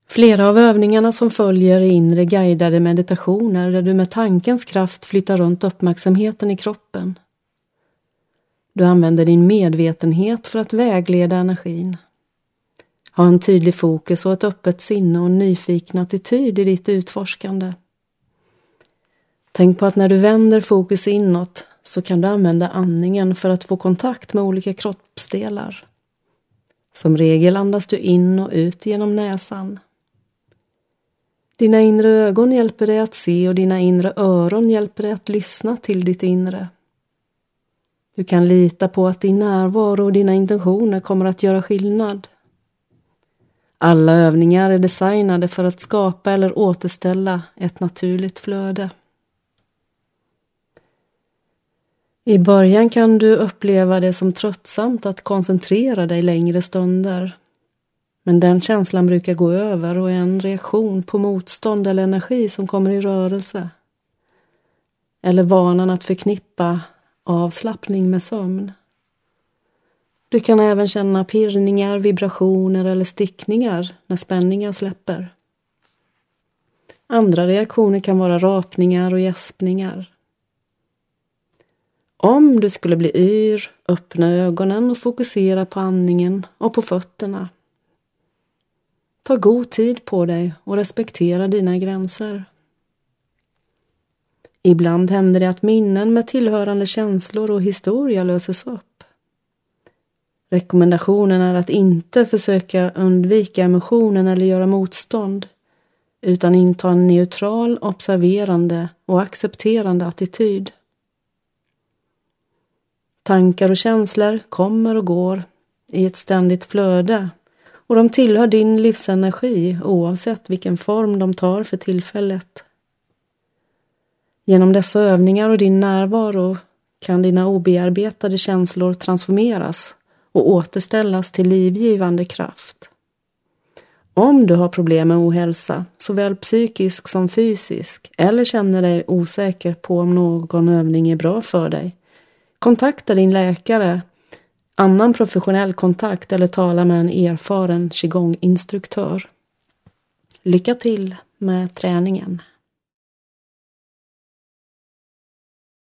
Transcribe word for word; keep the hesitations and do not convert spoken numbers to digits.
Flera av övningarna som följer är inre guidade meditationer där du med tankens kraft flyttar runt uppmärksamheten i kroppen. Du använder din medvetenhet för att vägleda energin. Ha en tydlig fokus och ett öppet sinne och en nyfiken attityd i ditt utforskande. Tänk på att när du vänder fokus inåt så kan du använda andningen för att få kontakt med olika kroppsdelar. Som regel andas du in och ut genom näsan. Dina inre ögon hjälper dig att se och dina inre öron hjälper dig att lyssna till ditt inre. Du kan lita på att din närvaro och dina intentioner kommer att göra skillnad. Alla övningar är designade för att skapa eller återställa ett naturligt flöde. I början kan du uppleva det som tröttsamt att koncentrera dig längre stunder. Men den känslan brukar gå över och är en reaktion på motstånd eller energi som kommer i rörelse. Eller vanan att förknippa avslappning med sömn. Du kan även känna pirrningar, vibrationer eller stickningar när spänningen släpper. Andra reaktioner kan vara rapningar och gäspningar. Om du skulle bli yr, öppna ögonen och fokusera på andningen och på fötterna. Ta god tid på dig och respektera dina gränser. Ibland händer det att minnen med tillhörande känslor och historia löses upp. Rekommendationen är att inte försöka undvika emotionen eller göra motstånd, utan inta en neutral, observerande och accepterande attityd. Tankar och känslor kommer och går i ett ständigt flöde och de tillhör din livsenergi oavsett vilken form de tar för tillfället. Genom dessa övningar och din närvaro kan dina obearbetade känslor transformeras och återställas till livgivande kraft. Om du har problem med ohälsa, såväl psykisk som fysisk, eller känner dig osäker på om någon övning är bra för dig, kontakta din läkare, annan professionell kontakt eller tala med en erfaren qigong-instruktör. Lycka till med träningen!